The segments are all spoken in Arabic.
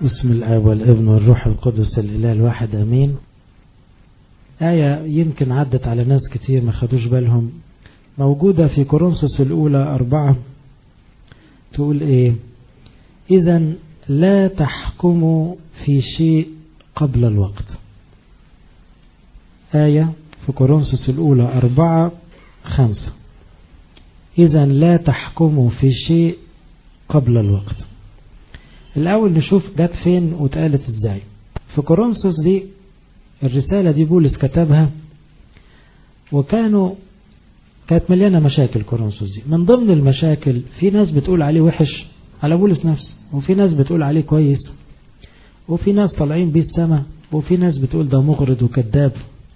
بسم الآب والابن والروح القدس الإله الواحد أمين. آية يمكن عدت على ناس كتير ما خدوش بالهم، موجودة في كورنثوس الأولى 4 تقول إيه؟ إذن لا تحكموا في شيء قبل الوقت. آية في كورنثوس الأولى 4:5 إذن لا تحكموا في شيء قبل الوقت. الأول نشوف جت فين واتقالت ازاي. في كورنثوس دي الرسالة دي بولس كتبها، كانت مليانة مشاكل. كورنثوس دي من ضمن المشاكل، في ناس بتقول عليه وحش على بولس نفسه، وفي ناس بتقول عليه كويس، وفي ناس طالعين بيه السما، وفي ناس بتقول ده مغرض وكذاب،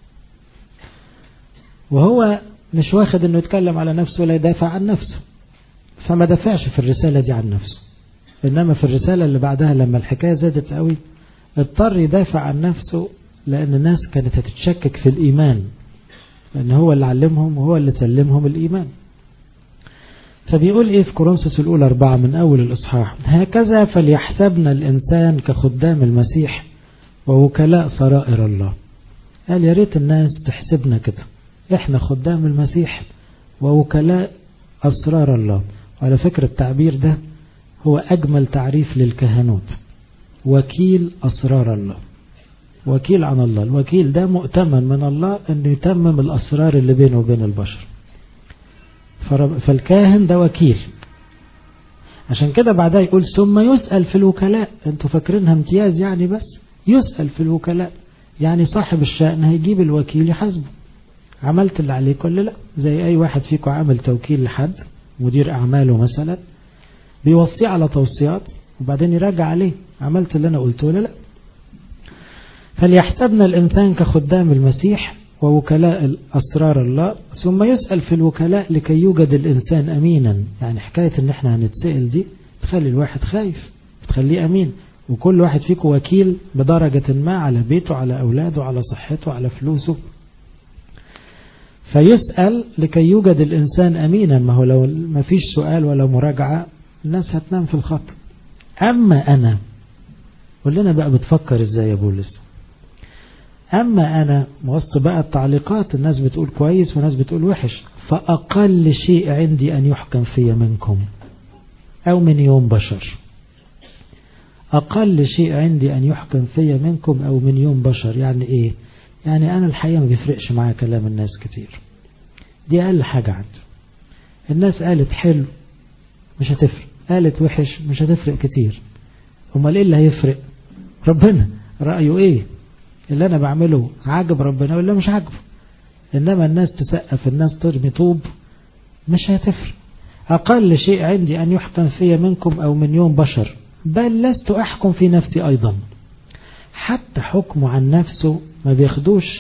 وهو مش واخد انه يتكلم على نفسه ولا يدافع عن نفسه، فما دافعش في الرسالة دي عن نفسه. إنما في الرسالة اللي بعدها لما الحكاية زادت قوي اضطر يدافع عن نفسه، لأن الناس كانت هتتشكك في الإيمان، لأن هو اللي علمهم وهو اللي سلمهم الإيمان. فبيقول إيه في كورنثوس الأولى 4 من أول الإصحاح: هكذا فليحسبنا الإنسان كخدام المسيح ووكلاء سرائر الله. قال يا ريت الناس تحسبنا كده، إحنا خدام المسيح ووكلاء أسرار الله. وعلى فكرة التعبير ده هو أجمل تعريف للكهنوت، وكيل أسرار الله، وكيل عن الله. الوكيل ده مؤتمن من الله أنه يتمم الأسرار اللي بينه وبين البشر، فالكاهن ده وكيل. عشان كده بعدها يقول ثم يسأل في الوكلاء. انتوا فاكرينها امتياز يعني؟ بس يسأل في الوكلاء يعني صاحب الشأن هيجيب الوكيل يحاسبه، عملت اللي عليك ولا لا؟ زي أي واحد فيكم عامل توكيل لحد، مدير أعماله مثلا، بيوصيه على توصيات وبعدين يراجع عليه، عملت اللي أنا قلته ولا لا؟ فليحسبنا الإنسان كخدام المسيح ووكلاء أسرار الله، ثم يسأل في الوكلاء لكي يوجد الإنسان أمينا. يعني حكاية إن احنا هنتسأل دي تخلي الواحد خايف، تخليه أمين. وكل واحد فيكم وكيل بدرجة ما على بيته، على أولاده، على صحته، على فلوسه. فيسأل لكي يوجد الإنسان أمينا. ما هو لو ما فيش سؤال ولا مراجعة الناس هتنام في الخط. أما أنا، قول لنا بقى بتفكر إزاي يا بولس؟ أما أنا، وسط بقى التعليقات الناس بتقول كويس وناس بتقول وحش، فأقل شيء عندي أن يحكم في منكم أو من يوم بشر. أقل شيء عندي أن يحكم في منكم أو من يوم بشر. يعني إيه؟ يعني أنا الحقيقة ما بيفرقش معايا كلام الناس كتير، دي أقل حاجة عندي. الناس قالت حلو مش هتفرق، قالت وحش مش هتفرق كتير. امال ايه اللي هيفرق؟ ربنا رأيه ايه؟ اللي انا بعمله عاجب ربنا ولا مش عاجبه؟ انما الناس تسقف، الناس ترمي طوب، مش هتفرق. اقل شيء عندي ان يحكم في منكم او من يوم بشر، بل لست احكم في نفسي ايضا. حتى حكمه عن نفسه ما بياخدوش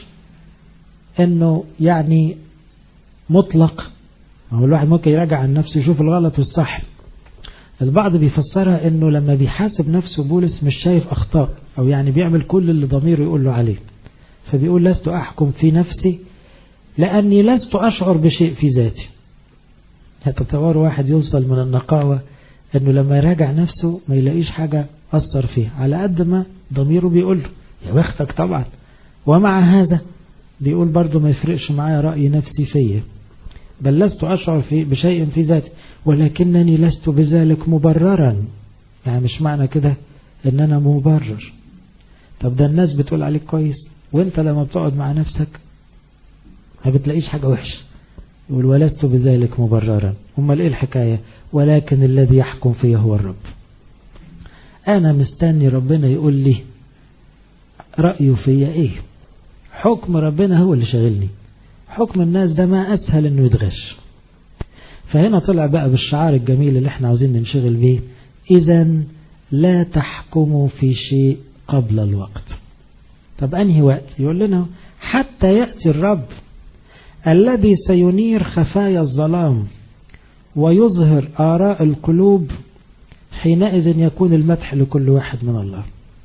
انه يعني مطلق. هو الواحد ممكن يراجع عن نفسه يشوف الغلط والصح. البعض بيفسرها انه لما بيحاسب نفسه بولس مش شايف اخطاء، او يعني بيعمل كل اللي ضميره يقول له عليه. فبيقول لست احكم في نفسي لاني لست اشعر بشيء في ذاتي. هتتصور واحد يوصل من النقاوة انه لما يراجع نفسه ما يلاقيش حاجة اثر فيه، على قد ما ضميره بيقول له يا بختك طبعا. ومع هذا بيقول برضه ما يفرقش معايا رأي نفسي فيه، بل لست أشعر بشيء في ذاتي ولكنني لست بذلك مبررا. يعني مش معنى كده ان انا مبرر. طب ده الناس بتقول عليك كويس، وانت لما بتقعد مع نفسك ما بتلاقيش حاجة وحشة. يقول ولست بذلك مبررا. امال ايه الحكاية؟ ولكن الذي يحكم فيه هو الرب. انا مستني ربنا يقول لي رأيه فيا ايه. حكم ربنا هو اللي شغلني، حكم الناس ده ما أسهل أنه يتغش. فهنا طلع بقى بالشعار الجميل اللي احنا عاوزين ننشغل بيه: إذن لا تحكموا في شيء قبل الوقت. طب أنهي وقت؟ يقول لنا حتى يأتي الرب الذي سينير خفايا الظلام ويظهر آراء القلوب، حينئذ يكون المدح لكل واحد من الله.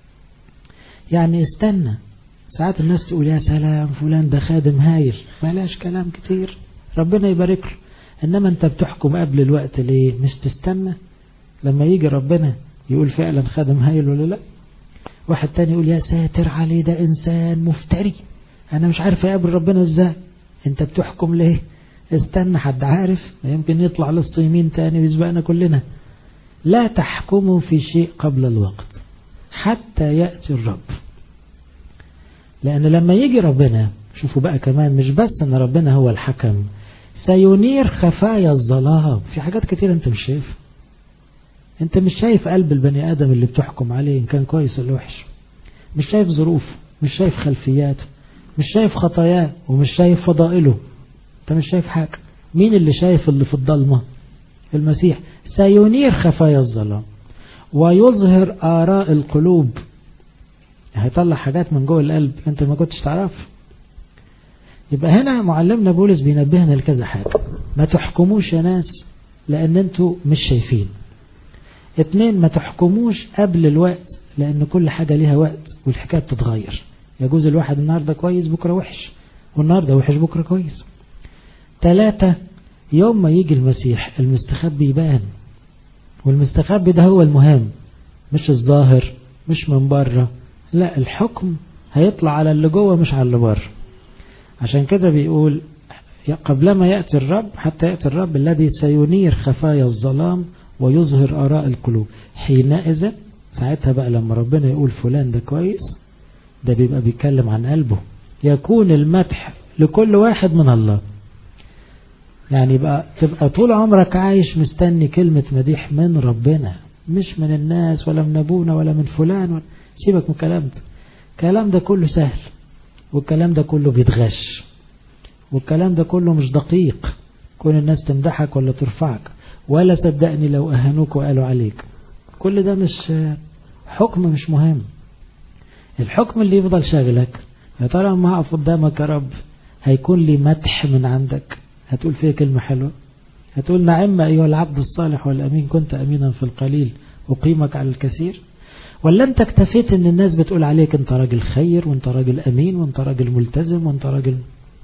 يعني استنى. ساعات الناس تقول يا سلام فلان ده خادم هايل، بلاش كلام كتير، ربنا يبارك له. انما انت بتحكم قبل الوقت ليه؟ مش تستنى لما يجي ربنا يقول فعلا خادم هايل ولا لا؟ واحد تاني يقول يا ساتر عليه ده إنسان مفتري، أنا مش عارف يقابل ربنا إزاي. أنت بتحكم ليه؟ استنى حد عارف، يمكن يطلع لص يمين تاني ويسبقنا كلنا. لا تحكموا في شيء قبل الوقت حتى يأتي الرب. لأن لما يجي ربنا، شوفوا بقى كمان مش بس أن ربنا هو الحكم، سينير خفايا الظلام. في حاجات كتير أنت مش شايف، أنت مش شايف قلب البني آدم اللي بتحكم عليه إن كان كويس ولا وحش، مش شايف ظروفه، مش شايف خلفياته، مش شايف خطاياه، ومش شايف فضائله. أنت مش شايف حاجة. مين اللي شايف اللي في الضلمة؟ المسيح. سينير خفايا الظلام ويظهر آراء القلوب. هيطلع حاجات من جوه القلب أنت ما كنتش تعرف. يبقى هنا معلمنا بولس بينبهنا لكذا حاجة. ما تحكموش يا ناس لأن أنتوا مش شايفين. 2، ما تحكموش قبل الوقت لأن كل حاجة ليها وقت والحكاية بتتغير. يجوز الواحد النهاردة كويس بكرة وحش، والنهاردة وحش بكرة كويس. 3، يوم ما يجي المسيح المستخبي يبان، والمستخبي ده هو المهم، مش الظاهر، مش من بره. لا، الحكم هيطلع على اللي جوه مش على اللي بره. عشان كده بيقول قبلما يأتي الرب، حتى يأتي الرب الذي سينير خفايا الظلام ويظهر آراء القلوب. حينئذ ساعتها بقى لما ربنا يقول فلان ده كويس، ده بيبقى بيتكلم عن قلبه. يكون المدح لكل واحد من الله. يعني تبقى طول عمرك عايش مستني كلمة مديح من ربنا، مش من الناس ولا من أبونا ولا من فلان سيبك من الكلام ده. الكلام ده كله سهل، والكلام ده كله بيتغش، والكلام ده كله مش دقيق. كون الناس تمدحك ولا ترفعك، ولا صدقني لو أهانوك وقالوا عليك، كل ده مش حكم، مش مهم. الحكم اللي يفضل شاغلك، يا ترى ما هقف قدامك يا رب هيكون لي مدح من عندك، هتقول فيه كلمة حلوة، هتقول نعم أيها العبد الصالح والأمين، كنت أمينا في القليل أقيمك على الكثير. ولا أنت اكتفيت أن الناس بتقول عليك أنت راجل خير، وأنت راجل أمين، وأنت راجل ملتزم، وأنت راجل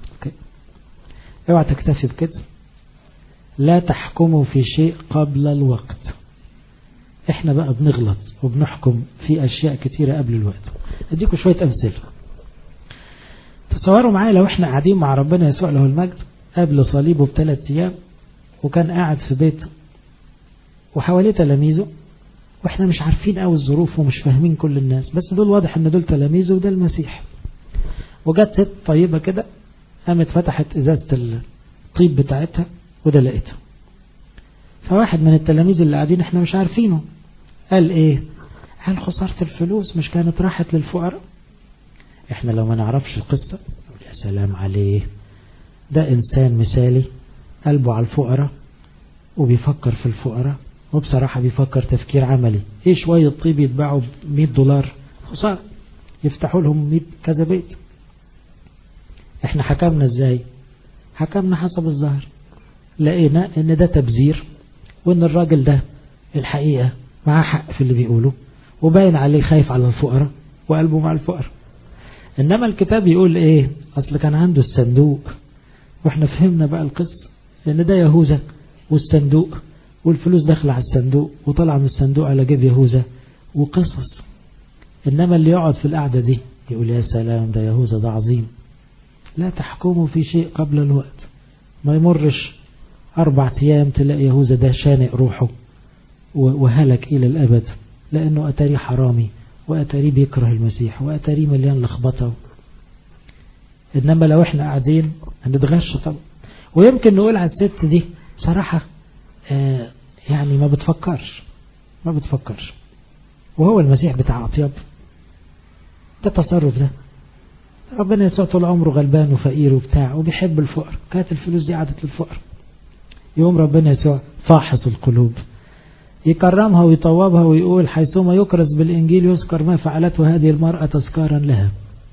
اوعى تكتفي بكده. لا تحكموا في شيء قبل الوقت. احنا بقى بنغلط وبنحكم في أشياء كتيرة قبل الوقت. أديكم شوية أمثلة. تصوروا معايا لو احنا قاعدين مع ربنا يسوع له المجد قبل صليبه ب3 أيام، وكان قاعد في بيت وحواليه تلاميذه، واحنا مش عارفين قوي الظروف ومش فاهمين كل الناس، بس دول واضح ان دول تلاميذه وده المسيح. وجت ست طيبة كده قامت فتحت ازازة الطيب بتاعتها وده لقيتها. فواحد من التلاميذ اللي قاعدين احنا مش عارفينه قال ايه؟ هل خسارة الفلوس مش كانت راحت للفقراء؟ احنا لو ما نعرفش القصة يا سلام عليه، ده انسان مثالي قلبه على الفقراء وبيفكر في الفقراء، وبصراحة بيفكر تفكير عملي. ايه شوية طيب يتباعوا $100 خسارة، يفتحوا لهم 100 كذا بيت. احنا حكمنا ازاي؟ حكمنا حسب الظاهر، لقينا ان ده تبذير، وان الراجل ده الحقيقة معاه حق في اللي بيقوله، وباين عليه خايف على الفقراء وقلبه مع الفقراء. انما الكتاب يقول ايه؟ اصل كان عنده الصندوق، واحنا فهمنا بقى القصة ان ده يهوذا والصندوق، والفلوس داخله على الصندوق وطلع من الصندوق على جيب يهوذا وقصص. انما اللي يقعد في القعدة دي يقول يا سلام ده يهوذا ده عظيم. لا تحكموا في شيء قبل الوقت. ما يمرش 4 أيام تلاقي يهوذا ده شانق روحه وهلك إلى الأبد، لأنه أتاري حرامي، وأتاري بيكره المسيح، وأتاري مليان لخبطه. إنما لو إحنا قاعدين هنتغش طبعا. ويمكن نقول على الست دي صراحة يعني ما بتفكرش، وهو المسيح بتاع أطيب. ده تصرف ده ربنا يسوع طول عمره غلبان وفقير وبتاع وبيحب الفقر، كانت الفلوس دي عادت للفقر. يوم ربنا يسوع فاحص القلوب يكرمها ويطوبها ويقول حيثما يكرز بالإنجيل يذكر ما فعلته هذه المرأة تذكارا لها.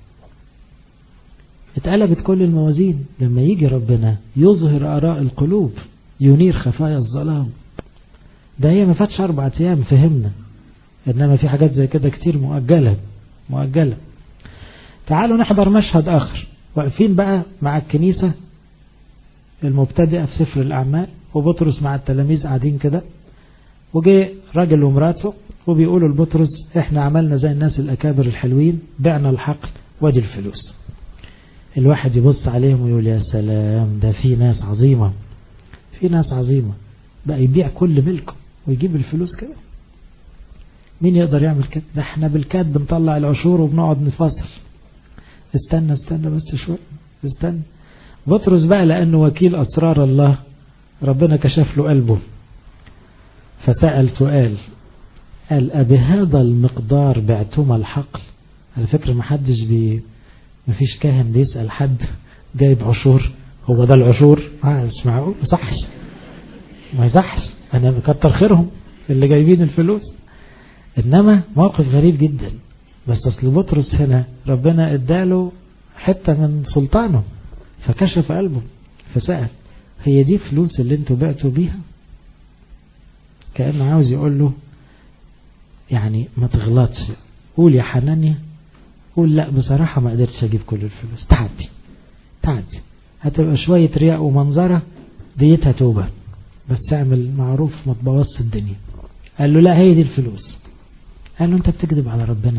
اتقلبت كل الموازين لما يجي ربنا يظهر آراء القلوب، ينير خفايا الظلام. ده هي ما فاتش 4 أيام فهمنا، إنما في حاجات زي كده كتير مؤجلة. تعالوا نحضر مشهد آخر. واقفين بقى مع الكنيسة المبتدئة في سفر الأعمال، وبطرس مع التلاميذ قاعدين كده، وجي راجل ومراته وبيقولوا لبطرس احنا عملنا زي الناس الأكابر الحلوين، بعنا الحقل وادي الفلوس. الواحد يبص عليهم ويقول يا سلام، ده في ناس عظيمة، في ناس عظيمة بقى يبيع كل ملكه ويجيب الفلوس كده. مين يقدر يعمل كده؟ ده احنا بالكاد بنطلع العشور وبنقعد نفاصل. استنى بس شوية، استنى. بطرس بقى لأنه وكيل أسرار الله، ربنا كشف له قلبه فسأل سؤال، قال أبهذا المقدار بعتما الحقل؟ على فكرة مفيش كاهن بيسأل حد جايب عشور، هو ده العشور؟ مش معقول، ما يصحش، أنا مكتر خيرهم اللي جايبين الفلوس. إنما موقف غريب جدا، بس أصل بطرس هنا ربنا اداله حتة من سلطانه فكشف قلبه فسأل هي دي فلوس اللي انتوا بعتوا بيها؟ كأنه عاوز يقول له يعني ما تغلطش، قول يا حنانيا، قول لا بصراحة ما قدرتش اجيب كل الفلوس، تعدي هتبقى شوية رياء ومنظرة ديتها توبة، بس اعمل معروف ما تبوظش الدنيا. قال له لا هي دي الفلوس. قال له انت بتكذب على ربنا.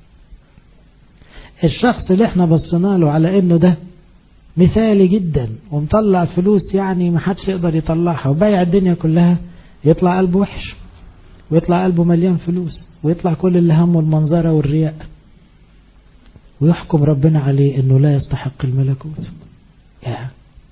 الشخص اللي احنا بصينا له على انه ده مثالي جدا ومطلع فلوس يعني ما حدش يقدر يطلعها وبايع الدنيا كلها، يطلع قلبه وحش ويطلع قلبه مليان فلوس ويطلع كل اللي همه المنظرة والرياء، ويحكم ربنا عليه انه لا يستحق الملكوت. ده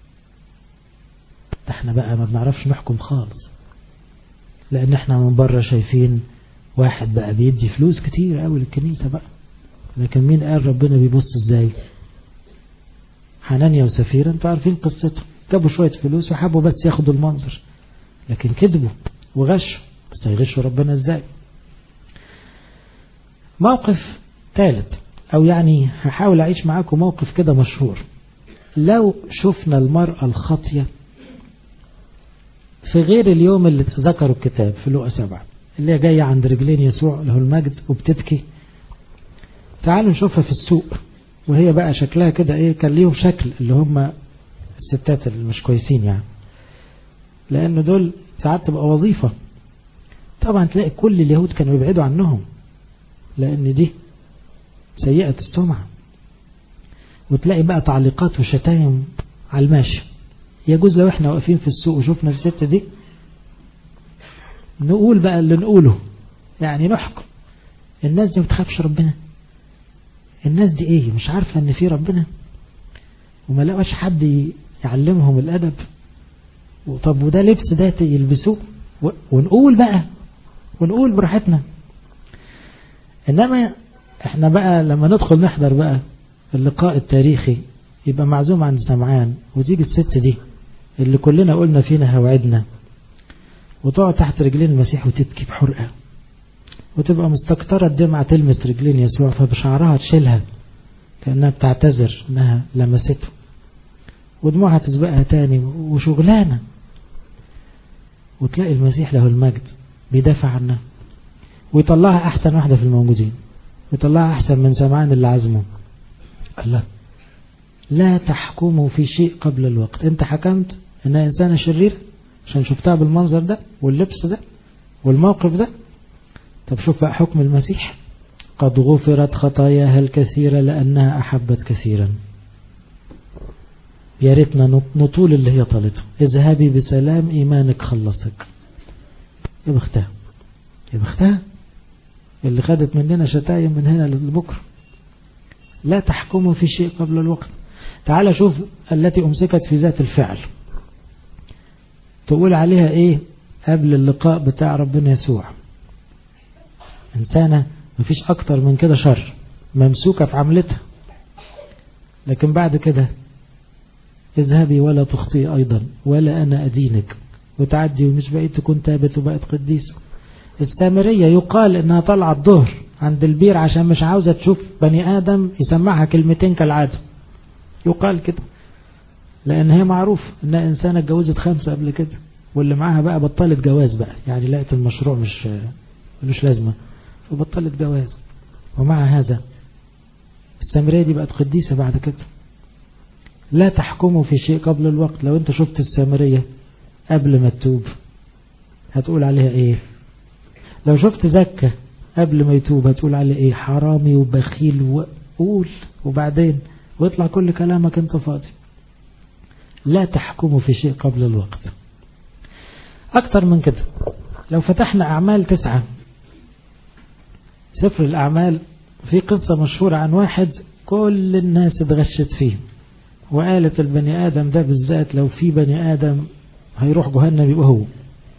احنا بقى ما بنعرفش نحكم خالص، لان احنا من بره شايفين واحد بقى بيدي فلوس كتير قوي للكنيسة بقى، لكن مين قال ربنا بيبص ازاي؟ حنانيا وسفيرة انتوا عارفين قصته، جابوا شوية فلوس وحبوا بس ياخدوا المنظر، لكن كذبوا وغشوا، بس هيغشوا ربنا ازاي؟ موقف ثالث، او يعني هحاول اعيش معاكم موقف كده مشهور. لو شفنا المرأة الخاطية في غير اليوم اللي ذكروا الكتاب في لوقا 7، اللي هي جاية عند رجلين يسوع له المجد وبتبكي، تعالوا نشوفها في السوق وهي بقى شكلها كده ايه، كان ليهم شكل اللي هم الستات اللي مش كويسين يعني، لانه دول ساعات تبقى وظيفة. طبعا تلاقي كل اليهود كانوا يبعدوا عنهم لان دي سيئة السمعة، وتلاقي بقى تعليقات وشتايم على الماشي. يجوز لو احنا واقفين في السوق وشوفنا الست دي نقول بقى اللي نقوله، يعني نحكم الناس دي ما بتخافش ربنا، الناس دي ايه مش عارفة ان في ربنا، وما لقاش حد يعلمهم الادب، طب وده لبس ده يلبسوه، ونقول بقى ونقول براحتنا. انما احنا بقى لما ندخل نحضر بقى اللقاء التاريخي يبقى معزوم عند سمعان، وتيجي الست دي اللي كلنا قلنا فينا هوعدنا وتقعد تحت رجلين المسيح وتبكي بحرقة، وتبقى مستكترة الدمعة تلمس رجلين يسوع فبشعرها تشيلها كأنها بتعتذر انها لمسته، ودموعها تسبقها تاني وشغلانة، وتلاقي المسيح له المجد بيدافع عنها ويطلعها احسن واحدة في الموجودين، ويطلعها احسن من سمعان اللي عزمه. الله، لا تحكموا في شيء قبل الوقت. انت حكمت انها انسانة شرير عشان شفتها بالمنظر ده واللبس ده والموقف ده، طب شوف بقى حكم المسيح، قد غفرت خطاياها الكثيرة لأنها أحبت كثيرا. يا ريتنا نطول اللي هي طالته، اذهبي بسلام إيمانك خلصك. يا بختها، يا بختها اللي خدت مننا شتايم من هنا لبكرة. لا تحكموا في شيء قبل الوقت. تعال شوف التي أمسكت في ذات الفعل، تقول عليها ايه قبل اللقاء بتاع ربنا يسوع؟ إنسانة مفيش أكتر من كده شر، ممسوكة في عملتها، لكن بعد كده اذهبي ولا تخطئي أيضا ولا أنا أدينك، وتعدي ومش بقيت تكون تابت وبقت قديسة. السامرية يقال إنها طلعت الظهر عند البير عشان مش عاوزة تشوف بني آدم يسمعها كلمتين كالعادة، يقال كده، لأن هي معروف إنها إنسانة اتجوزت 5 قبل كده، واللي معاها بقى بطلت جواز بقى، يعني لقت المشروع مش لازمة وبطلت جواز. ومع هذا السامرية دي بقت قديسة بعد كده. لا تحكموا في شيء قبل الوقت. لو انت شفت السامرية قبل ما تتوب هتقول عليها ايه؟ لو شفت زكا قبل ما يتوب هتقول عليه ايه؟ حرامي وبخيل، وقول وبعدين ويطلع كل كلامك انت فاضي. لا تحكموا في شيء قبل الوقت. اكتر من كده، لو فتحنا اعمال 9، سفر الاعمال، في قصة مشهورة عن واحد كل الناس اتغشت فيه، وقالت البني ادم ده بالذات لو في بني ادم هيروح جهنم يبقى هو.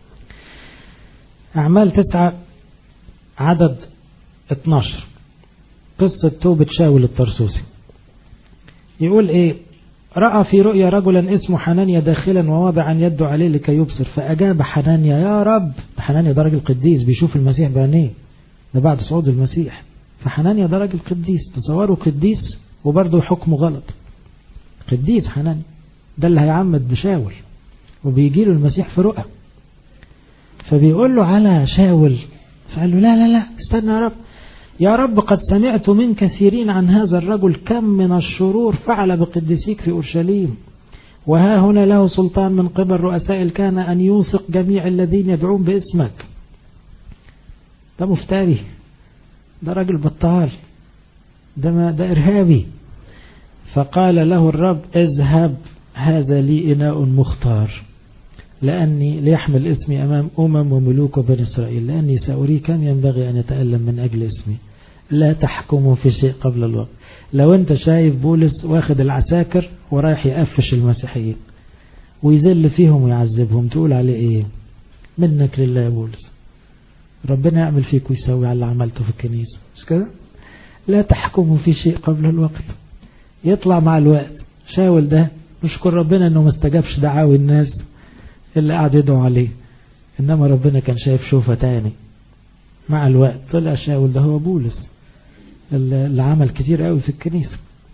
اعمال 9 عدد 12، قصة توبة شاول الطرسوسي. يقول ايه؟ رأى في رؤيا رجلا اسمه حنانيا داخلا وواضعا يده عليه لكي يبصر، فأجاب حنانيا يا رب. حنانيا ده راجل قديس بيشوف المسيح بعينيه، ده بعد صعود المسيح. فحنانيا ده راجل قديس، تصوروا قديس وبرضه حكمه غلط. قديس حنانيا ده اللي هيعمد شاول، وبيجي له المسيح في رؤى، فبيقول له على شاول، فقال له لا لا لا استنى يا رب، يا رب قد سمعت من كثيرين عن هذا الرجل كم من الشرور فعل بقديسيك في أورشليم، وها هنا له سلطان من قبل رؤساء الكهنة أن يوثق جميع الذين يدعون باسمك. ده مفتري، ده راجل بطال، ده إرهابي. فقال له الرب اذهب، هذا لي إناء مختار لأني ليحمل اسمي أمام وملوك وبني إسرائيل، لأني سأريه كم ينبغي أن يتألم من أجل اسمي. لا تحكموا في شيء قبل الوقت. لو أنت شايف بولس واخد العساكر ورايح يقفش المسيحيين ويذل فيهم ويعذبهم، تقول عليه إيه؟ منك لله يا بولس، ربنا يعمل فيك ويسوي على اللي عملته في الكنيسة، مش كده؟ لا تحكموا في شيء قبل الوقت. يطلع مع الوقت شاول ده نشكر ربنا أنه ما استجابش دعاوي الناس اللي قاعد يدعو عليه، إنما ربنا كان شايف شوفة تاني. مع الوقت طلع شاول ده هو بولس اللي عمل كتير قوي في الكنيسة.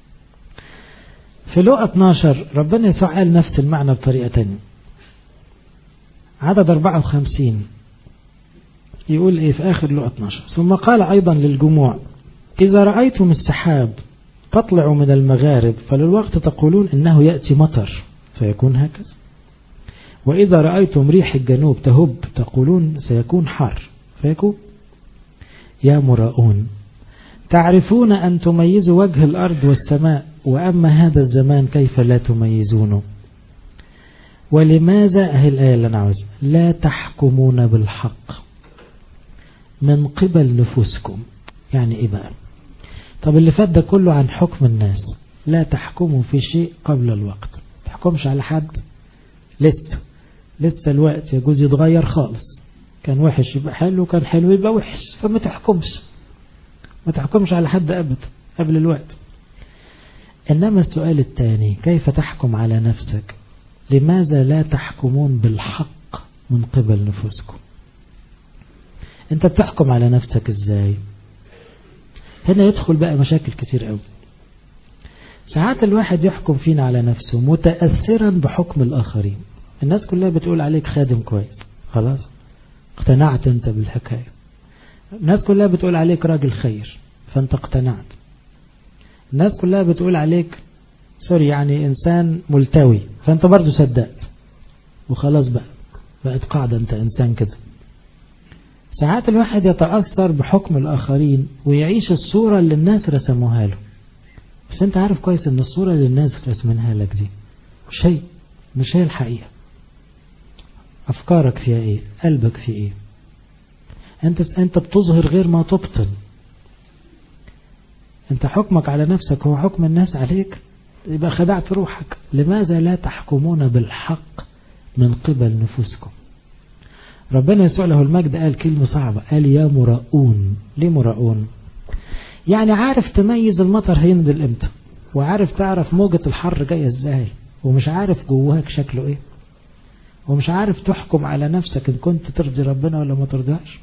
في لوقا 12 ربنا يسوع قال نفس المعنى بطريقة تانية. عدد 54 يقول ايه في آخر لوقا 12؟ ثم قال أيضا للجموع إذا رأيتم السحاب تطلع من المغارب فللوقت تقولون إنه يأتي مطر فيكون هكذا، وإذا رأيتم ريح الجنوب تهب تقولون سيكون حار فيكون. يا مراؤون تعرفون أن تميزوا وجه الأرض والسماء، وأما هذا الزمان كيف لا تميزونه؟ ولماذا هي الآية اللي أنا عاوزها؟ لا تحكمون بالحق من قبل نفوسكم. يعني إيه بقى؟ طب اللي فات ده كله عن حكم الناس. لا تحكموا في شيء قبل الوقت. تحكمش على حد لسه الوقت يجوز يتغير خالص، كان وحش يبقى حلو، كان حلو يبقى وحش، فما تحكمش على حد أبدا قبل الوقت. إنما السؤال الثاني كيف تحكم على نفسك؟ لماذا لا تحكمون بالحق من قبل نفوسكم؟ انت بتحكم على نفسك ازاي؟ هنا يدخل بقى مشاكل كتير قوي. ساعات الواحد يحكم فينا على نفسه متأثرا بحكم الآخرين. الناس كلها بتقول عليك خادم كويس، خلاص اقتنعت انت بالحكاية. الناس كلها بتقول عليك راجل خير فانت اقتنعت. الناس كلها بتقول عليك يعني انسان ملتوي فانت برضو صدقت وخلاص بقت قاعدة انت انسان كده. ساعات الواحد يتأثر بحكم الآخرين ويعيش الصورة اللي الناس رسموها له، بس انت عارف كويس ان الصورة اللي الناس رسمناها لك دي مش هي الحقيقة. أفكارك فيها ايه؟ قلبك فيه ايه؟ انت بتظهر غير ما تبطن. انت حكمك على نفسك هو حكم الناس عليك، يبقى خدعت روحك. لماذا لا تحكمون بالحق من قبل نفوسكم؟ ربنا يسوع له المجد قال كلمة صعبة، قال يا مراؤون. ليه مراؤون؟ يعني عارف تميز المطر هينزل امتى، وعارف تعرف موجة الحر جاية ازاي، ومش عارف جواك شكله ايه، ومش عارف تحكم على نفسك ان كنت ترضي ربنا ولا ما ترضيهاش.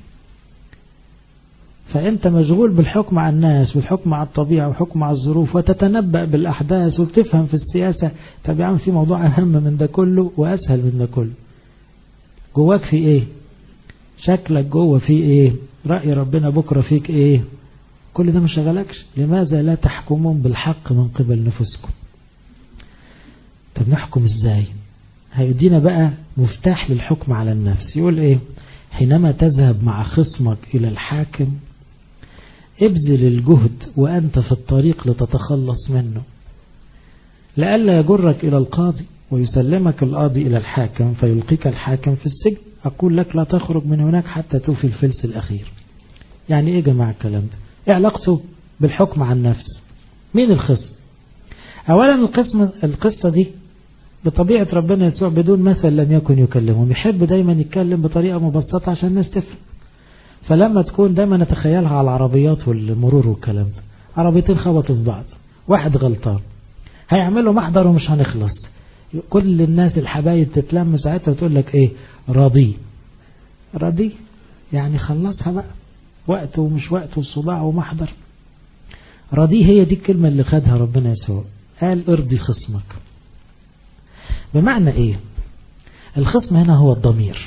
فانت مشغول بالحكم على الناس والحكم على الطبيعة والحكم على الظروف، وتتنبأ بالأحداث وبتفهم في السياسة. طب يا عم في موضوع أهم من ده كله وأسهل من ده كله. جواك في ايه؟ شكلك جوه في ايه؟ رأي ربنا بكرة فيك ايه؟ كل ده مش شغلكش. لماذا لا تحكمون بالحق من قبل نفسكم؟ طب نحكم ازاي؟ هيدينا بقى مفتاح للحكم على النفس. يقول ايه؟ حينما تذهب مع خصمك إلى الحاكم ابذل الجهد وأنت في الطريق لتتخلص منه، لئلا يجرك إلى القاضي ويسلمك القاضي إلى الحاكم فيلقيك الحاكم في السجن. أقول لك لا تخرج من هناك حتى توفي الفلس الأخير. يعني إيه جماعة الكلام ده؟ إيه علاقته بالحكم عن نفس؟ مين الخصم؟ أولا القصة دي بطبيعة ربنا يسوع بدون مثل لم يكن يكلمهم، يحب دايما يتكلم بطريقة مبسطة عشان الناس تفهم. فلما تكون دايما نتخيلها على العربيات والمرور والكلام ده، عربيتين خبطوا في بعض، واحد غلطان، هيعملوا محضر ومش هنخلص، كل الناس الحبايب تتلم ساعتها وتقول لك ايه؟ راضي يعني خلصها بقى، وقت ومش وقت وصداع ومحضر. راضي هي دي الكلمة اللي خدها ربنا يسوع، قال ارضي خصمك. بمعنى ايه؟ الخصم هنا هو الضمير،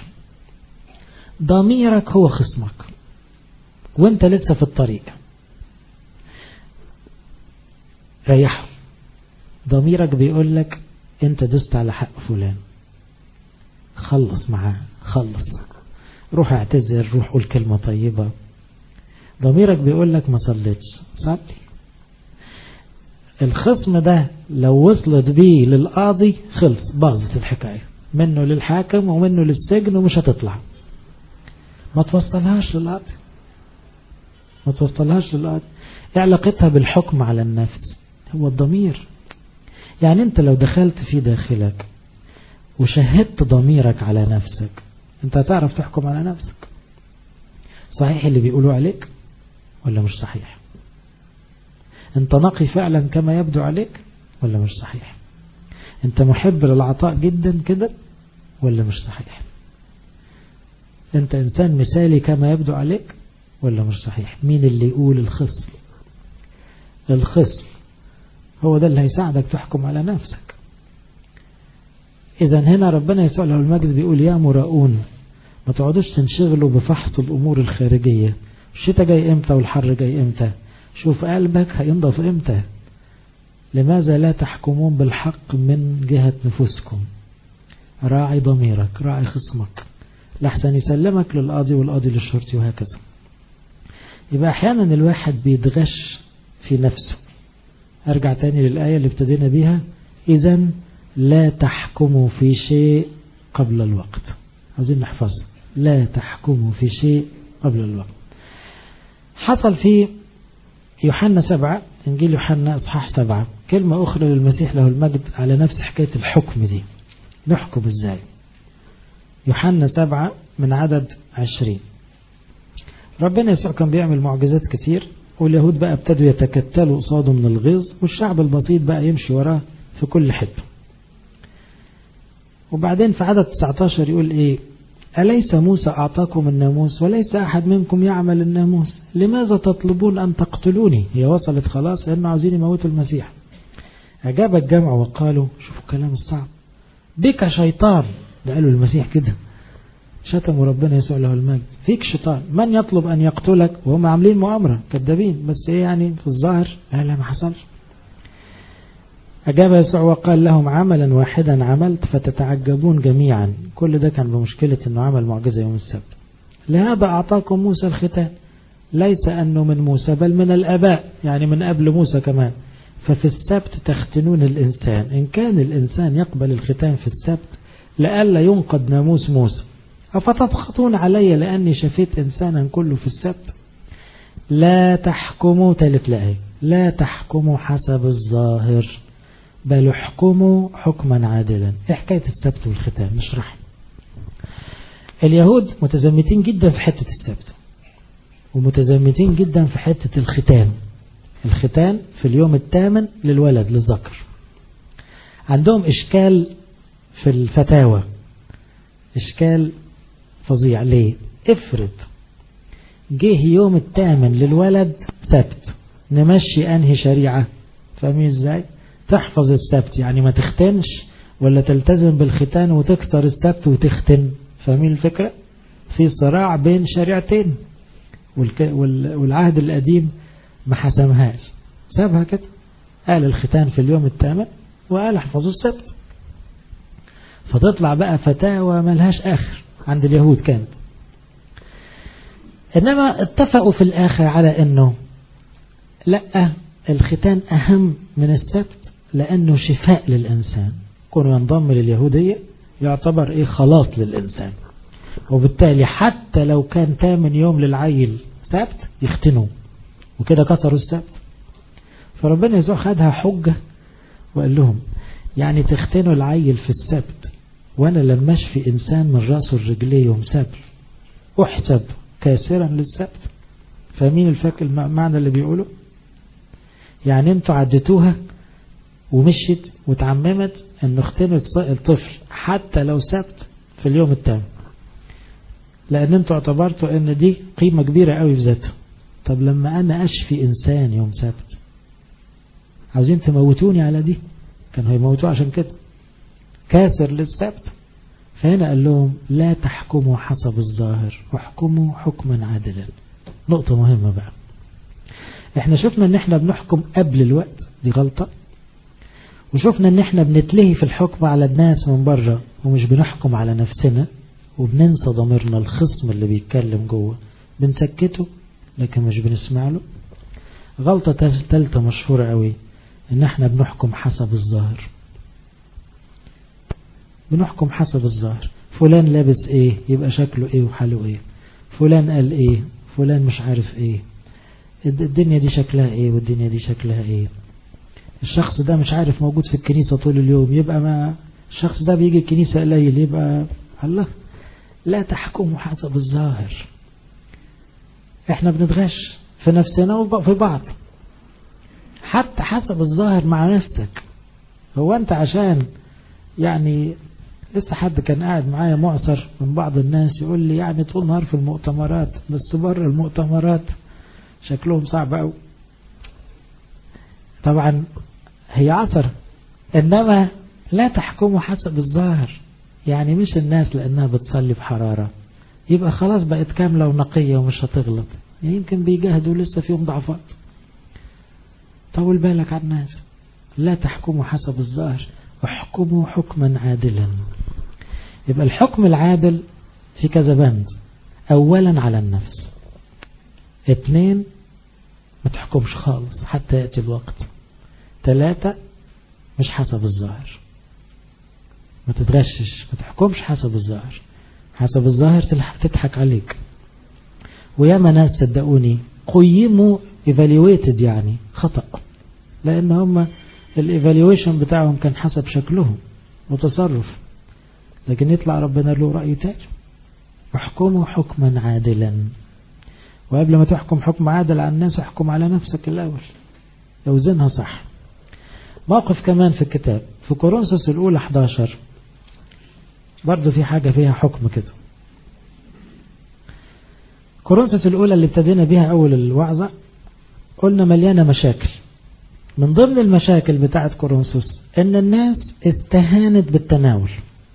ضميرك هو خصمك وانت لسه في الطريق، ريحه. ضميرك بيقول لك انت دست على حق فلان، خلص معاه، خلص، روح اعتذر، روح قول كلمة طيبة. ضميرك بيقول لك ما صليتش، صلي. الخصم ده لو وصلت بيه للقاضي خلص، باظت الحكاية، منه للحاكم ومنه للسجن ومش هتطلع. ما توصلهاش للقاضي، ما توصلهاش للقاضي. ايه علاقتها بالحكم على النفس؟ هو الضمير. يعني انت لو دخلت في داخلك وشهدت ضميرك على نفسك، انت هتعرف تحكم على نفسك. صحيح اللي بيقولوا عليك ولا مش صحيح؟ انت نقي فعلا كما يبدو عليك ولا مش صحيح؟ انت محب للعطاء جدا كده ولا مش صحيح؟ انت انسان مثالي كما يبدو عليك ولا مش صحيح؟ مين اللي يقول؟ الخصم. الخصم هو ده اللي هيساعدك تحكم على نفسك. اذا هنا ربنا يسوع له المجد بيقول يا مراؤون، ما تقعدوش تنشغلوا بفحص الامور الخارجية، الشتاء جاي امتى والحر جاي امتى، شوف قلبك هينضف امتى. لماذا لا تحكمون بالحق من جهة نفوسكم؟ راعي ضميرك، راعي خصمك، لحسن يسلمك للقاضي والقاضي للشرطي وهكذا. يبقى احيانا الواحد بيتغش في نفسه. ارجع تاني للآية اللي ابتدينا بيها، اذن لا تحكموا في شيء قبل الوقت. عاوزين نحفظها، لا تحكموا في شيء قبل الوقت. حصل في يوحنا 7، انجيل يوحنا اصحاح 7، كلمة اخرى للمسيح له المجد على نفس حكاية الحكم دي. نحكم ازاي؟ يوحنا 7 من عدد 20. ربنا يسوع كان بيعمل معجزات كتير، واليهود بقى ابتدوا يتكتلوا قصاده من الغيظ، والشعب البسيط بقى يمشي وراه في كل حته. وبعدين في عدد 19 يقول ايه؟ أليس موسى أعطاكم الناموس وليس أحد منكم يعمل الناموس؟ لماذا تطلبون أن تقتلوني؟ هي وصلت خلاص لأنه عاوزين يموتوا المسيح. أجاب الجمع وقالوا، شوفوا الكلام الصعب، بك شيطان. ده قالوا المسيح كده، شتموا ربنا يسوع له المجد، فيك شيطان، من يطلب أن يقتلك؟ وهم عاملين مؤامرة، كذابين، بس إيه يعني في الظاهر؟ لا ما حصلش. أجاب يسوع وقال لهم عملا واحدا عملت فتتعجبون جميعا. كل ده كان بمشكلة أنه عمل معجزة يوم السبت. لهذا أعطاكم موسى الختان، ليس أنه من موسى بل من الآباء، يعني من قبل موسى كمان. ففي السبت تختنون الإنسان، إن كان الإنسان يقبل الختان في السبت لئلا ينقض ناموس موسى. أفتضغطون علي لأني شفيت إنسانا كله في السبت؟ لا تحكموا، ثالث الآية، لا تحكموا حسب الظاهر بل احكموا حكما عادلا. ايه حكاية السبت والختان؟ نشرح. اليهود متزمتين جدا في حتة السبت، ومتزمتين جدا في حتة الختان. الختان في اليوم الثامن للولد للذكر. عندهم إشكال في الفتاوى، إشكال فظيع. ليه؟ افرض جه يوم الثامن للولد سبت، نمشي أنهي شريعة؟ فاهمين ازاي؟ تحفظ السبت يعني ما تختنش، ولا تلتزم بالختان وتكسر السبت وتختن؟ فاهمين الفكرة؟ في صراع بين شريعتين، والعهد القديم ما حسمهاش، سابها كده، قال الختان في اليوم الثامن وقال احفظوا السبت. فتطلع بقى فتاوى ملهاش آخر عند اليهود كانت. إنما اتفقوا في الآخر على أنه لا، الختان أهم من السبت، لأنه شفاء للإنسان. كونه ينضم لليهودية يعتبر خلاص للإنسان، وبالتالي حتى لو كان 8 يوم للعيل سبت يختنوا، وكده كسروا السبت. فربنا يسوع خدها حجة وقال لهم يعني تختنوا العيل في السبت، وانا لما اشفي انسان من رأسه الرجليه يوم سبت احسب كاسرا للسبت؟ فاهمين الفكر المعنى اللي بيقوله؟ يعني انتوا عدتوها ومشيت وتعممت انه اختنوا الطفل حتى لو سبت في اليوم التام، لان انتوا اعتبرتوا ان دي قيمة كبيرة قوي في ذاتها. طب لما انا اشفي انسان يوم سبت عاوزين تموتوني على دي؟ كانوا هيموتوه عشان كده، كاسر للسبت. فهنا قال لهم لا تحكموا حسب الظاهر، واحكموا حكما عادلا. نقطة مهمة بقى، احنا شفنا ان احنا بنحكم قبل الوقت، دي غلطة. وشفنا ان احنا بنتلهي في الحكم على الناس من بره ومش بنحكم على نفسنا، وبننسى ضميرنا الخصم اللي بيتكلم جوه بنسكته لكن مش بنسمع له. غلطة ثالثة مشهورة قوي، ان احنا بنحكم حسب الظاهر. بنحكم حسب الظاهر، فلان لابس ايه يبقى شكله ايه وحاله ايه، فلان قال ايه، فلان مش عارف ايه، الدنيا دي شكلها ايه والدنيا دي شكلها ايه، الشخص ده مش عارف موجود في الكنيسة طول اليوم يبقى ما الشخص ده بيجي الكنيسة قليل يبقى الله. لا تحكموا حسب الظاهر. احنا بنتغش في نفسنا وفي بعض، حتى حسب الظاهر مع نفسك. هو انت عشان يعني لسه حد كان قاعد معايا معصر من بعض الناس يقول لي يعني طول نهار في المؤتمرات، بس بره المؤتمرات شكلهم صعب قوي. طبعا هي عصر، انما لا تحكموا حسب الظاهر. يعني مش الناس لانها بتصلي بحرارة يبقى خلاص بقت كاملة ونقية ومش هتغلط، يمكن بيجاهدوا لسه فيهم ضعفات. طول بالك على الناس. لا تحكموا حسب الظاهر، احكموا حكما عادلا. يبقى الحكم العادل في كذا بند. اولا على النفس، 2 ما تحكمش خالص حتى يأتي الوقت، 3 مش حسب الظاهر، ما تتغشش، ما تحكمش حسب الظاهر. حسب الظاهر تضحك عليك. وياما ناس صدقوني قيموا evaluated يعني خطأ، لان هم الايفالويشن بتاعهم كان حسب شكلهم وتصرف، لكن يطلع ربنا له رأي تاني. احكموا حكما عادلا. وقبل ما تحكم حكم عادل على الناس احكم على نفسك الاول، اوزنها صح. موقف كمان في الكتاب في كورنثوس الاولى 11 برضو في حاجة فيها حكم كده. كورنثوس الاولى اللي ابتدينا بيها اول الوعظة قلنا مليانة مشاكل. من ضمن المشاكل بتاعت كورنثوس ان الناس استهانت بالتناول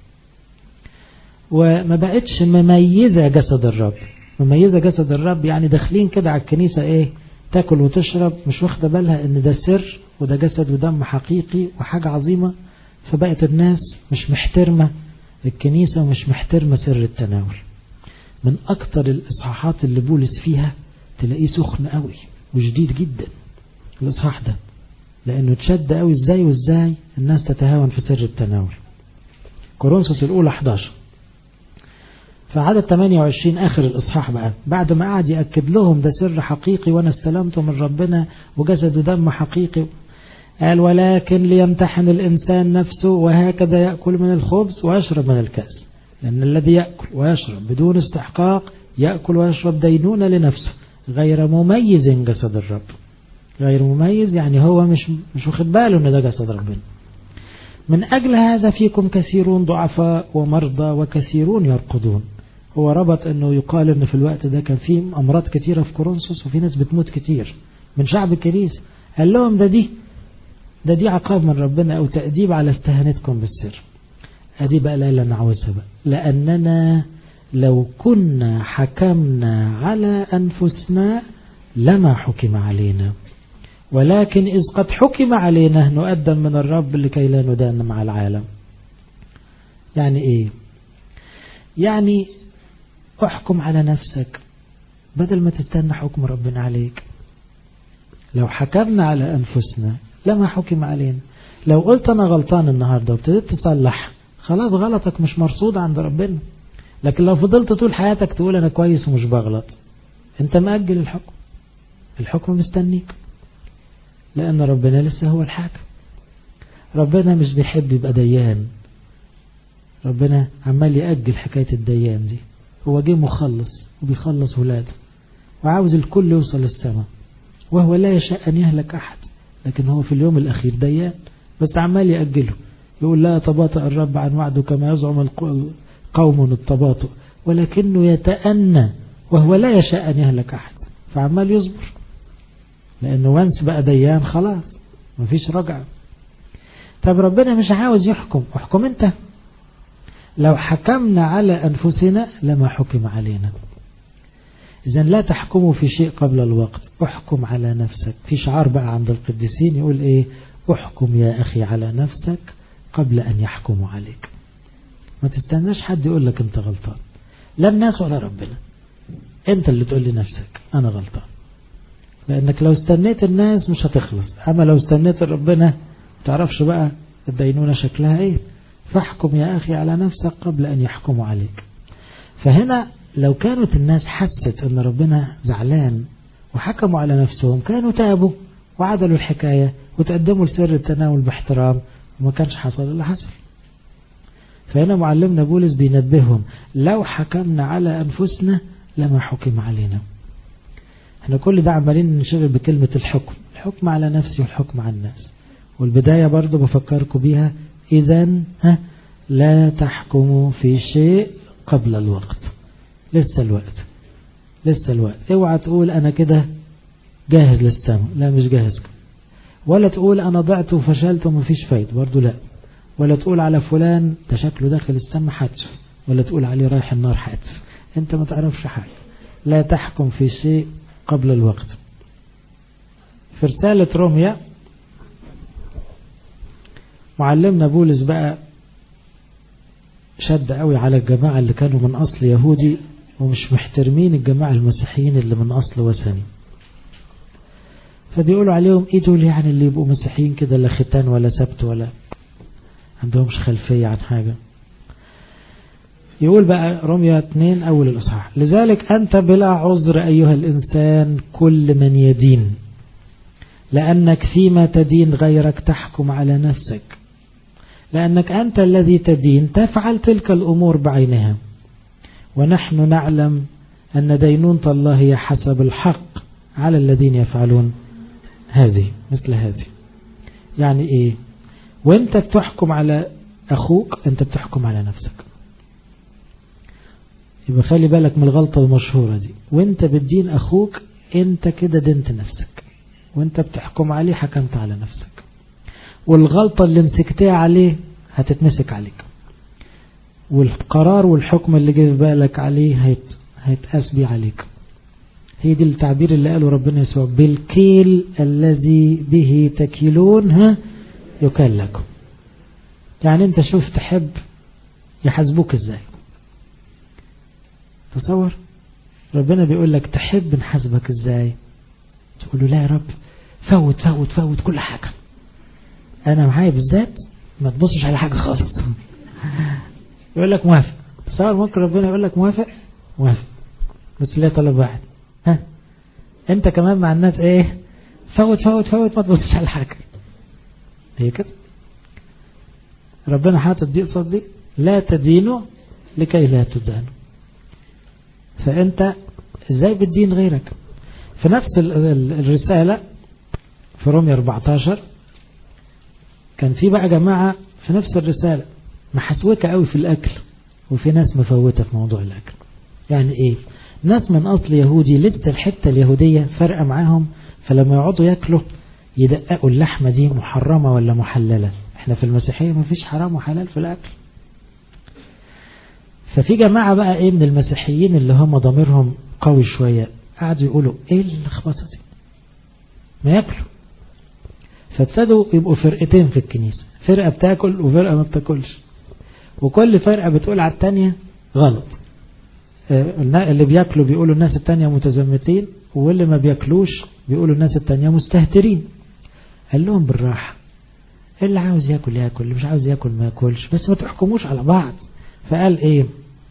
وما بقتش مميزة جسد الرب. مميزة جسد الرب يعني داخلين كده على الكنيسة تاكل وتشرب، مش واخدة بالها ان ده سر وده جسد ودم حقيقي وحاجة عظيمة. فبقت الناس مش محترمة الكنيسة ومش محترمة سر التناول. من اكتر الاصحاحات اللي بولس فيها تلاقيه سخن قوي وجديد جدا الاصحاح ده، لانه تشد قوي ازاي الناس تتهاون في سر التناول. كورنثوس الاولى 11 فعدد 28 آخر الإصحاح بقى، بعد ما قعد يأكد لهم ده سر حقيقي وأنا استلمته من ربنا وجسد ودم حقيقي، قال ولكن ليمتحن الإنسان نفسه وهكذا يأكل من الخبز ويشرب من الكأس، لأن الذي يأكل ويشرب بدون استحقاق يأكل ويشرب دينونة لنفسه غير مميز جسد الرب. غير مميز يعني هو مش واخد باله ان ده جسد ربنا. من أجل هذا فيكم كثيرون ضعفاء ومرضى وكثيرون يرقدون. هو ربط انه يقال ان في الوقت ده كان فيه امراض كتيرة في كورنثوس وفي ناس بتموت كتير من شعب الكنيسة. قال لهم دي عقاب من ربنا او تأديب على استهانتكم بالسر. ادي بقى لا نعوزها بقى، لاننا لو كنا حكمنا على انفسنا لما حكم علينا، ولكن إذ قد حكم علينا نقدم من الرب لكي لا ندان مع العالم. يعني إيه؟ يعني احكم على نفسك بدل ما تستنى حكم ربنا عليك. لو حكمنا على أنفسنا لما حكم علينا. لو قلت أنا غلطان النهاردة وابتديت تصلح، خلاص غلطك مش مرصود عند ربنا. لكن لو فضلت طول حياتك تقول أنا كويس ومش بغلط، أنت مأجل الحكم. الحكم مستنيك، لأن ربنا لسه هو الحاكم. ربنا مش بيحب يبقى ديان. ربنا عمال يأجل حكاية الديان دي. هو جه مخلص وبيخلص ولاده وعاوز الكل يوصل للسماء، وهو لا يشاء أن يهلك أحد، لكن هو في اليوم الأخير ديان، بس عمال يأجله. يقول لا يتباطأ الرب عن وعده كما يزعم قوم التباطؤ، ولكنه يتأنى وهو لا يشاء أن يهلك أحد، فعمال يصبر، لأنه وانس بقى ديان خلاص مفيش رجعة. طب ربنا مش عاوز يحكم، احكم انت. لو حكمنا على أنفسنا لما حكم علينا. إذن لا تحكموا في شيء قبل الوقت، احكم على نفسك. في شعار بقى عند القديسين يقول ايه؟ احكم يا أخي على نفسك قبل أن يحكموا عليك. ما تستناش حد يقول لك انت غلطان، لا الناس ولا ربنا، انت اللي تقول لنفسك أنا غلطان. لأنك لو استنيت الناس مش هتخلص، أما لو استنيت ربنا تعرفش بقى الدينونة شكلها ايه. فاحكم يا أخي على نفسك قبل أن يحكموا عليك. فهنا لو كانت الناس حست أن ربنا زعلان وحكموا على نفسهم، كانوا تابوا وعدلوا الحكاية وتقدموا لسر التناول باحترام، وما كانش حصل اللي حصل. فهنا معلمنا بولس بينبههم لو حكمنا على أنفسنا لما حكم علينا. احنا كل ده عمالين نشغل بكلمة الحكم على نفسي والحكم على الناس. والبداية برضو بفكركم بيها، إذن لا تحكموا في شيء قبل الوقت. لسه الوقت. اوعى تقول أنا كده جاهز للسماء، لا مش جاهز. ولا تقول أنا ضعت وفشلت ومفيش فايد، برضو لا. ولا تقول على فلان ده شكله داخل السماء حتف، ولا تقول عليه رايح النار حتف. انت ما تعرفش حاجة. لا تحكم في شيء قبل الوقت. في رسالة روميا معلمنا بولس بقى شد قوي على الجماعة اللي كانوا من أصل يهودي ومش محترمين الجماعة المسيحيين اللي من أصل وثني. فبيقولوا عليهم ايه دول يعني اللي يبقوا مسيحيين كده، لا ختان ولا سبت ولا عندهمش خلفية عن حاجة. يقول بقى روميا 2 أول الإصحاح: لذلك أنت بلا عذر أيها الإنسان كل من يدين، لأنك فيما تدين غيرك تحكم على نفسك، لأنك أنت الذي تدين تفعل تلك الأمور بعينها، ونحن نعلم أن دينونة الله هي حسب الحق على الذين يفعلون مثل هذه. يعني إيه؟ وانت بتحكم على أخوك انت بتحكم على نفسك. يبقى خلي بالك من الغلطة المشهورة دي، وانت بتدين أخوك انت كده دنت نفسك، وانت بتحكم عليه حكمت على نفسك، والغلطة اللي مسكتها عليه هتتمسك عليك، والقرار والحكم اللي جه في بالك عليه هيتقاس بيه عليك. هي دي التعبير اللي قاله ربنا يسوع: بالكيل الذي به تكيلون يكال لكم. يعني انت شوف تحب يحاسبوك ازاي. تصور ربنا بيقول لك تحب نحاسبك ازاي، تقول له لا يا رب فوت فوت فوت كل حاجة، انا معايا بالذات ما تبصش على حاجة خالص. يقول لك موافق. تصور ممكن ربنا يقول لك موافق بس ليه طلب واحد، انت كمان مع الناس ايه؟ فوت فوت فوت ما تبصش على حاجة. هي كده ربنا حاطط دي قصاد دي: لا تدينوا لكي لا تدانوا. فانت ازاي بتدين غيرك؟ في نفس الرسالة في روميا 14 كان في بقى جماعة في نفس الرسالة محسوكة قوي في الأكل، وفي ناس مفوتة في موضوع الأكل. يعني ايه؟ ناس من أصل يهودي لسه الحتة اليهودية فارقة معاهم، فلما يقعدوا يأكلوا يدققوا اللحمة دي محرمة ولا محللة. احنا في المسيحية ما فيش حرام وحلال في الأكل. ففي جماعة بقى ايه من المسيحيين اللي هم ضميرهم قوي شوية قعدوا يقولوا ايه اللخبطة دي، ما يأكلوا. فابتدوا يبقوا فرقتين في الكنيسة، فرقة بتاكل وفرقة ما بتاكلش، وكل فرقة بتقول على التانية غلط. اللي بياكلوا بيقولوا الناس التانية متزمتين، واللي ما بياكلوش بيقولوا الناس التانية مستهترين. قال لهم بالراحة، اللي عاوز ياكل ياكل، اللي مش عاوز ياكل ما ياكلش، بس ما تحكموش على بعض. فقال ايه؟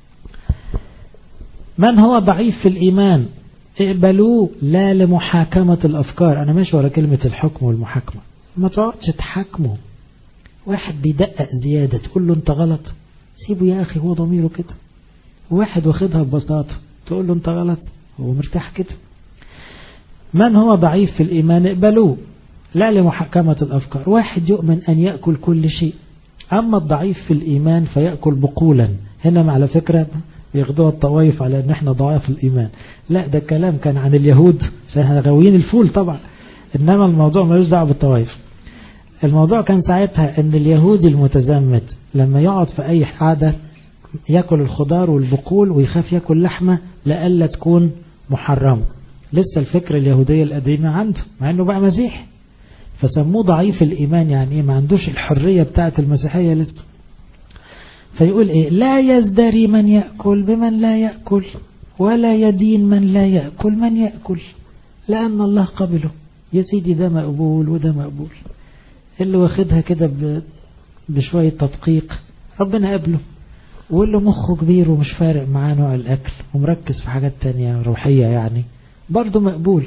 من هو ضعيف في الإيمان اقبلوه لا لمحاكمة الأفكار. أنا ماشي ورا كلمة الحكم والمحاكمة، ما تقعدش تحاكمه. واحد بيدقق زيادة تقول له انت غلط، سيبه يا أخي هو ضميره كده. واحد واخدها ببساطة تقول له انت غلط، هو مرتاح كده. من هو ضعيف في الإيمان اقبلوه لا لمحاكمة الأفكار. واحد يؤمن أن يأكل كل شيء، أما الضعيف في الإيمان فيأكل بقولا. هنا على فكرة ياخدوها الطوائف على ان احنا ضعاف الإيمان، لا ده الكلام كان عن اليهود فاحنا غاويين الفول طبعا، انما الموضوع ملوش دعوه بالطوائف. الموضوع كان ساعتها ان اليهودي المتزمت لما يقعد في اي قعده ياكل الخضار والبقول ويخاف ياكل لحمه لألا تكون محرمه. لسه الفكرة اليهودية القديمة عنده مع انه بقى مسيحي، فسموه ضعيف الإيمان. يعني ايه؟ ما عندوش الحرية بتاعت المسيحية لسه. فيقول ايه؟ لا يزدري من يأكل بمن لا يأكل، ولا يدين من لا يأكل من يأكل، لأن الله قبله. يا سيدي ده مقبول وده مقبول. اللي واخدها كده بشوية تدقيق ربنا قبله، واللي مخه كبير ومش فارق معاه نوع الأكل ومركز في حاجات تانية روحية يعني برضو مقبول.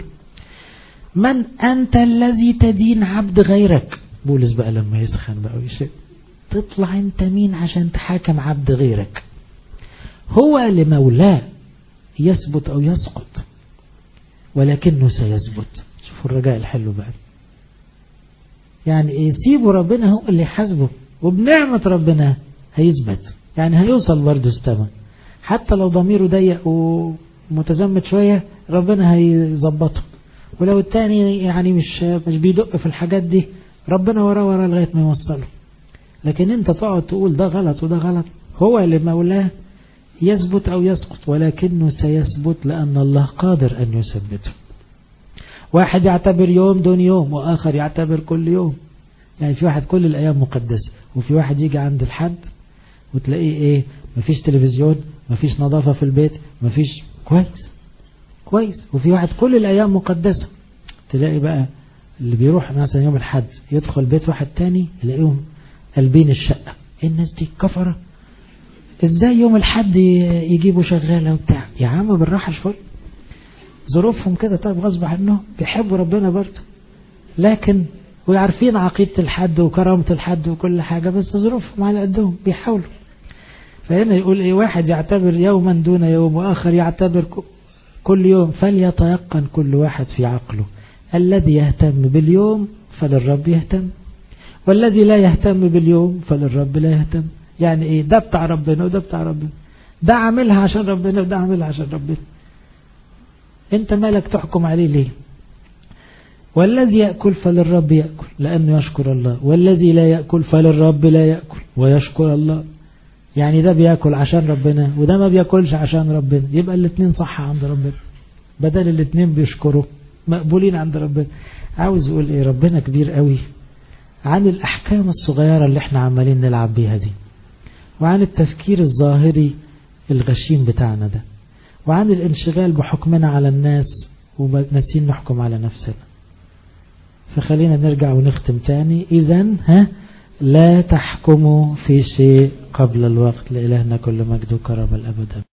من أنت الذي تدين عبد غيرك؟ بولس بقى لما يسخن بقى ويشد، تطلع انت مين عشان تحاكم عبد غيرك؟ هو لمولاه يثبت أو يسقط، ولكنه سيثبت. شوفوا الرجاء الحلو بقى. يعني ايه؟ سيبوا ربنا هو اللي يحاسبه، وبنعمة ربنا هيثبت. يعني هيوصل برضه السماء حتى لو ضميره ضيق ومتزمت شوية، ربنا هيظبطه. ولو التاني يعني مش بيدق في الحاجات دي، ربنا وراه لغاية ما يوصله. لكن انت تقعد تقول ده غلط وده غلط، هو اللي مولاه يثبت أو يسقط، ولكنه سيثبت لأن الله قادر أن يثبته. واحد يعتبر يوم دون يوم، وآخر يعتبر كل يوم. يعني في واحد كل الأيام مقدسة، وفي واحد يجي عند الحد وتلاقيه ايه؟ مفيش تلفزيون، مفيش نظافة في البيت، مفيش كويس. وفي واحد كل الأيام مقدسة، تلاقي بقى اللي بيروح مثلا يوم الحد يدخل بيت واحد تاني يلاقيهم قلبين الشقة. ايه الناس دي كفرة؟ ازاي يوم الحد يجيبوا شغالة وبتاع؟ يا عم بالراحة شوية، ظروفهم كده. طيب غصب عنهم بيحبوا ربنا برضه، لكن ويعرفين عقيدة الحد وكرامة الحد وكل حاجة، بس ظروفهم على قدهم بيحاولوا. فهنا يقول ايه؟ واحد يعتبر يوما دون يوم، وآخر يعتبر كل يوم. فليتيقن كل واحد في عقله، الذي يهتم باليوم فللرب يهتم، والذي لا يهتم باليوم فللرب لا يهتم. يعني ايه؟ ده بتاع ربنا وده بتاع ربنا، ده عاملها عشان ربنا وده عاملها عشان ربنا. انت مالك تحكم عليه ليه؟ والذي يأكل فللرب يأكل لأنه يشكر الله، والذي لا يأكل فللرب لا يأكل ويشكر الله. يعني ده بيأكل عشان ربنا وده ما بيأكلش عشان ربنا، يبقى الاثنين صح عند ربنا، بدل الاثنين بيشكروا مقبولين عند ربنا. عاوز يقول ايه؟ ربنا كبير قوي عن الأحكام الصغيرة اللي احنا عمالين نلعب بيها دي، وعن التفكير الظاهري الغشيم بتاعنا ده، وعن الانشغال بحكمنا على الناس وناسين نحكم على نفسنا. فخلينا نرجع ونختم تاني. إذن لا تحكموا في شيء قبل الوقت. لإلهنا كل مجد وكرم الأبد.